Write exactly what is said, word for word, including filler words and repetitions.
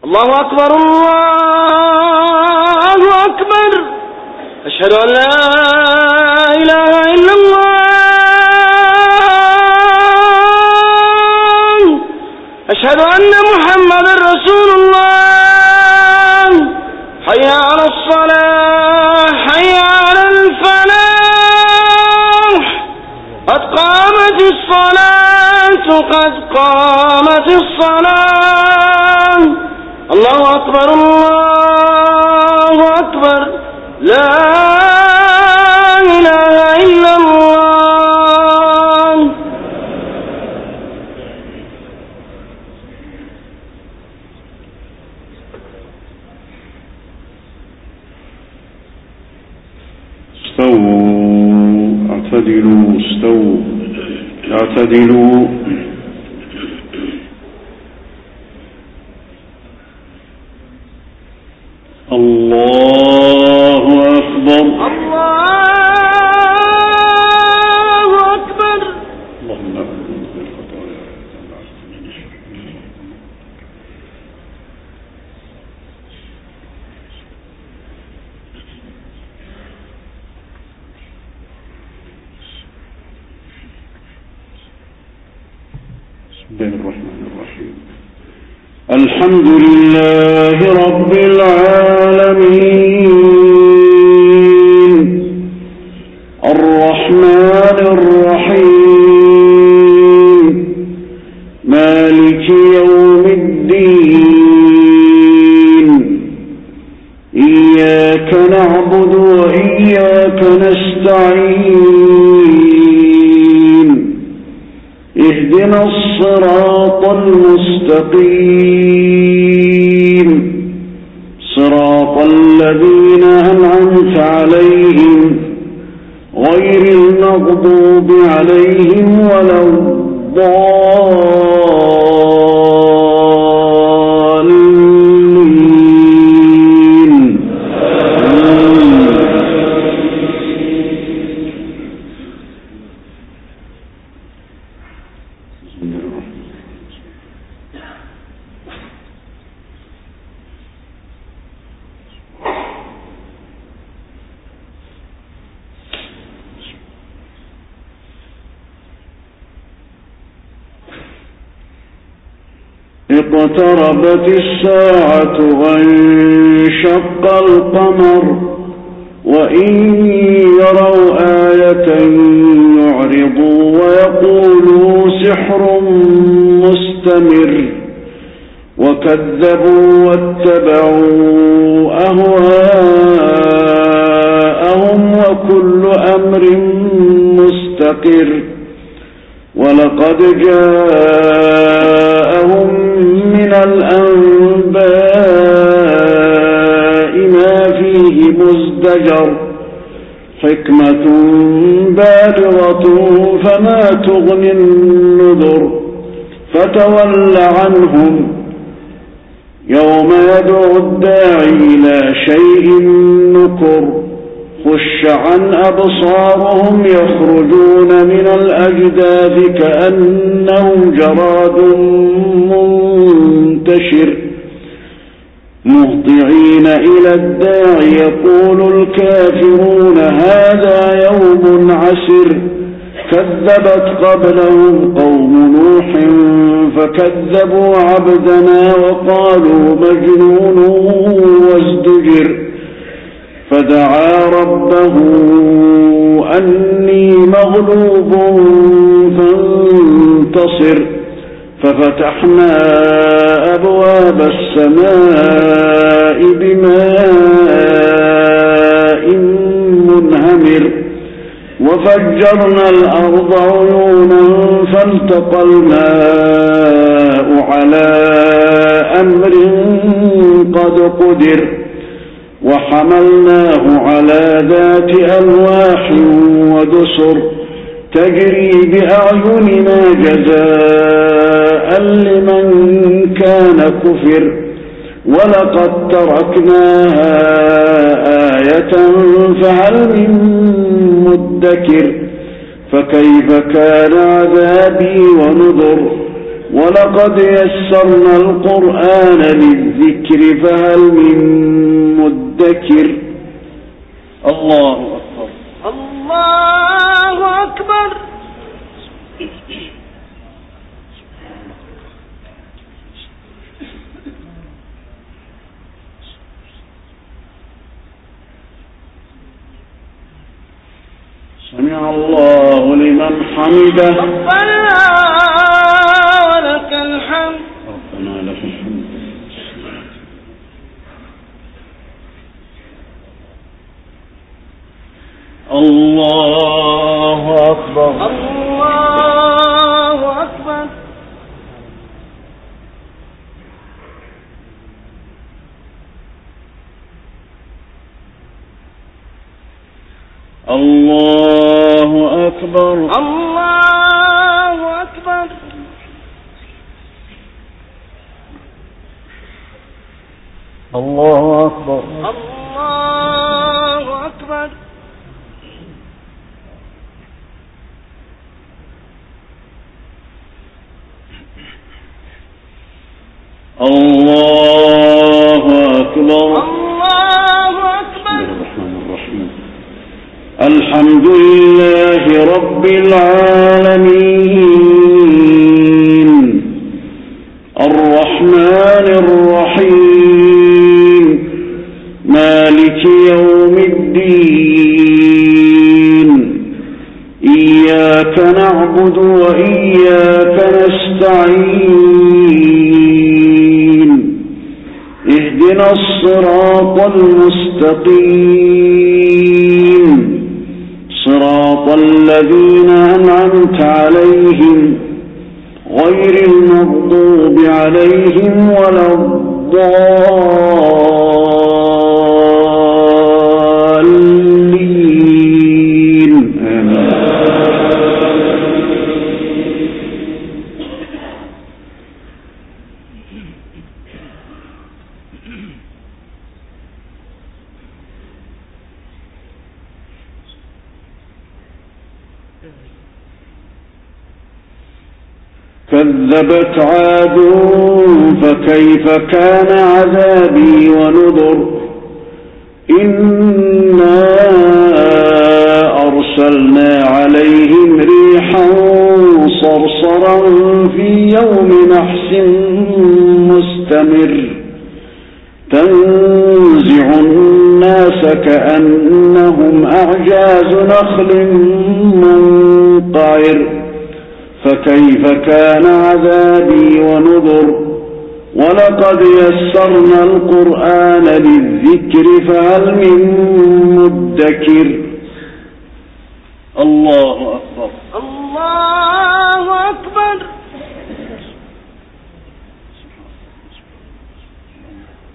الله أكبر الله أكبر أشهد أن لا إله إلا الله أشهد أن محمدا رسول الله حي على الصلاة حي على الفلاح قد قامت الصلاة قد قامت الصلاة الله أكبر الله أكبر لا إله إلا الله. استووا اعتدلوا استووا اعتدلوا الله أكبر الله أكبر اللهم أعوذ بالخطايا بسم الله الرحمن الرحيم الحمد لله رب العالمين الرحمن الرحيم مالك يوم الدين إياك نعبد وإياك نستعين اهدنا الصراط المستقيم صراط الذين أنعمت عليهم غير المغضوب عليهم ولا الضالين. اقتربت الساعة وانشق القمر وإن يروا آية يعرضوا ويقولوا سحر مستمر وكذبوا واتبعوا أهواءهم وكل أمر مستقر ولقد جاءهم من الأنباء ما فيه مزدجر حكمة بالغة فما تغني النذر فتول عنهم يوم يدعو الداعي إلى شيء نكر خش عن أبصارهم يخرجون من الأجداث كأنهم جراد منتشر مهطعين إلى الداعي يقول الكافرون هذا يوم عسر كذبت قبلهم قوم نوح فكذبوا عبدنا وقالوا مجنون وازدجر فدعا ربه أني مغلوب فانتصر ففتحنا أبواب السماء بماء منهمر وفجرنا الأرض عيونا فالتقى الماء على أمر قد قدر وحملناه على ذات ألواح ودسر تجري بأعيننا جزاء لمن كان كفر ولقد تركناها آية فهل من مدكر فكيف كان عذابي ونذر ولقد يسرنا القرآن للذكر للذكر فهل من مدكر الله أكبر الله أكبر سمع الله لمن حمده ربنا ولك الحمد ربنا لك الحمد الله أكبر الله أكبر الله أكبر الله أكبر الله أكبر الله أكبر الله أكبر الله أكبر الرحمن الرحيم الحمد لله رب العالمين الرحمن الرحيم مالك يوم الدين إياك نعبد وإياك نستعين اهدنا الصراط المستقيم صراط الذين أنعمت عليهم غير المغضوب عليهم ولا الضالين آمين. كذبت عاد فكيف كان عذابي ونذر إنا أرسلنا عليهم ريحا صرصرا في يوم نحس مستمر تنزع الناس كأنهم أعجاز نخل منقعر فكيف كان عذابي ونذر ولقد يسرنا القرآن للذكر فهل من مدكر الله أكبر الله أكبر